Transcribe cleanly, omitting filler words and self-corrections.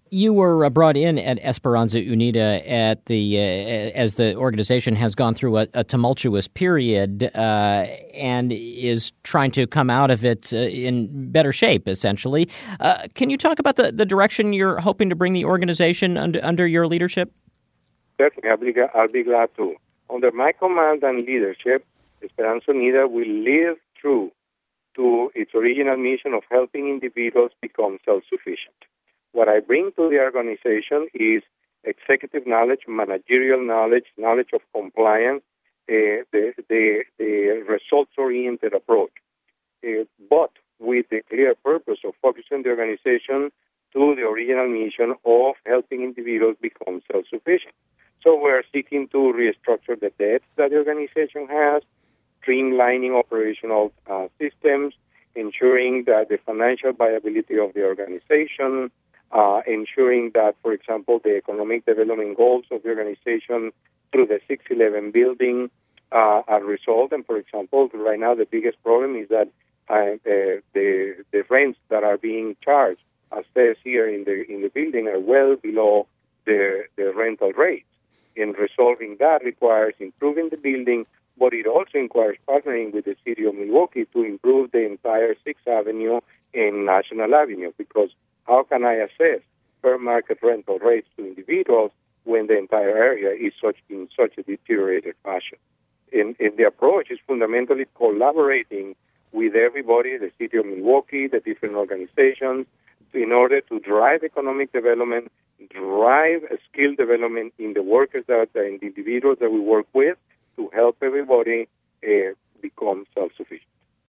You were brought in at Esperanza Unida at as the organization has gone through a tumultuous period and is trying to come out of it in better shape, essentially. Can you talk about the direction you're hoping to bring the organization under your leadership? Certainly, I'll be glad to. Under my command and leadership, Esperanza Unida will live true to its original mission of helping individuals become self-sufficient. What I bring to the organization is executive knowledge, managerial knowledge, knowledge of compliance, the results-oriented approach, but with the clear purpose of focusing the organization to the original mission of helping individuals become self-sufficient. So we're seeking to restructure the debts that the organization has, streamlining operational systems, ensuring that the financial viability of the organization, ensuring that, for example, the economic development goals of the organization through the 611 building are resolved. And, for example, right now the biggest problem is that the rents that are being charged as stairs here in the building are well below the rental rates. And resolving that requires improving the building, but it also requires partnering with the city of Milwaukee to improve the entire 6th Avenue and National Avenue, because how can I assess fair market rental rates to individuals when the entire area is in such a deteriorated fashion? And the approach is fundamentally collaborating with everybody, the city of Milwaukee, the different organizations, in order to drive economic development, drive skill development in the workers and the individuals that we work with to help everybody become self-sufficient.